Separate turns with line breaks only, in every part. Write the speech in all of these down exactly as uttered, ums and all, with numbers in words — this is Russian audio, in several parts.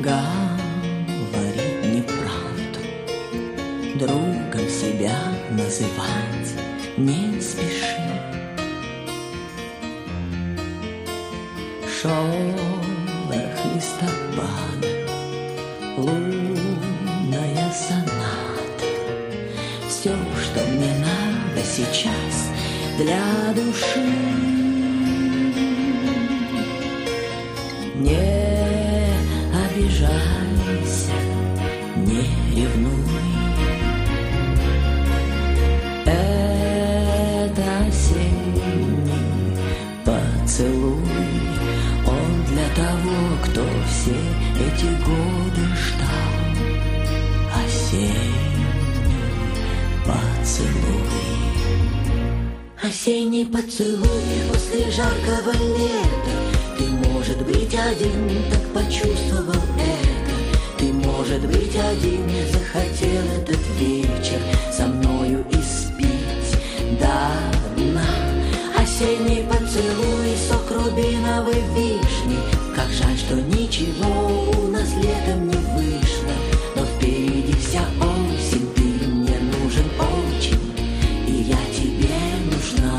говорит неправду, другом себя называть не спеши. Шорох листопада, лунная соната, все, что мне надо сейчас для души. Не обижайся, не ревнуй, это осенний поцелуй, он для того, кто все эти годы ждал. Осенний поцелуй. Осенний поцелуй после жаркого лета. Ты, может быть, один так почувствовал это. Ты, может быть, один захотел этот вечер со мною испить до дна. Осенний поцелуй, сок рубиновой вишни. Как жаль, что ничего у нас летом не вышло. Но впереди вся осень, ты мне нужен очень, и я тебе нужна.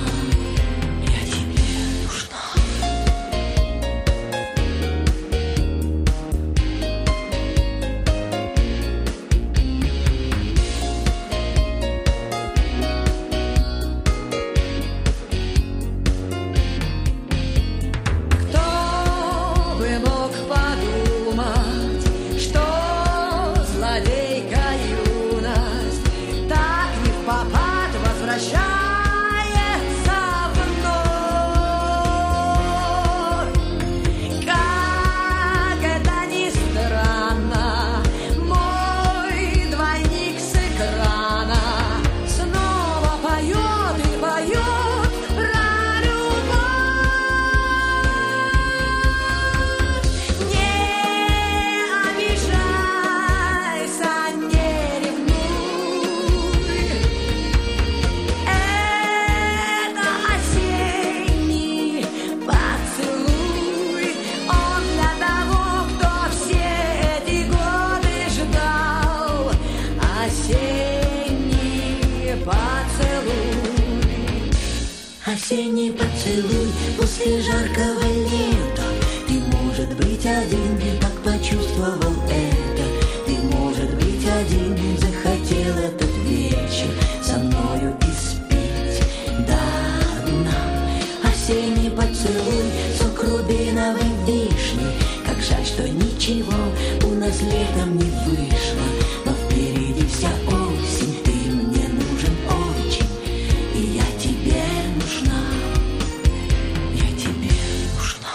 Осенний поцелуй после жаркого лета. Ты, может быть, один так почувствовал это. Ты, может быть, один захотел этот вечер со мною испить до дна. Осенний поцелуй, сок рубиновой вишни. Как жаль, что ничего у нас летом не вышло. Но впереди вся осень, ты мне нужен очень, и я тебе нужна. Я тебе нужна.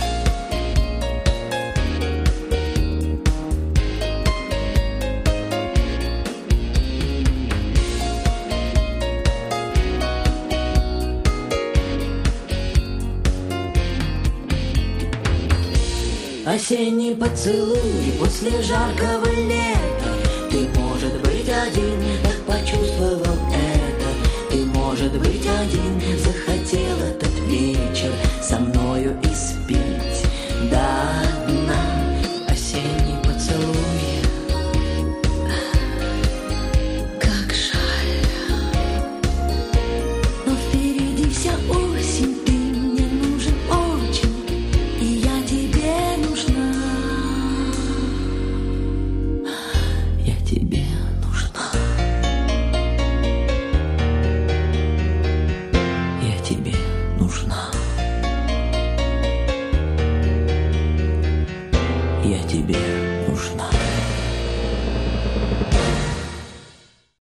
Осенний поцелуй после жаркого лета. Ты, может быть, один так почувствовал это. Ты, может быть, один захотел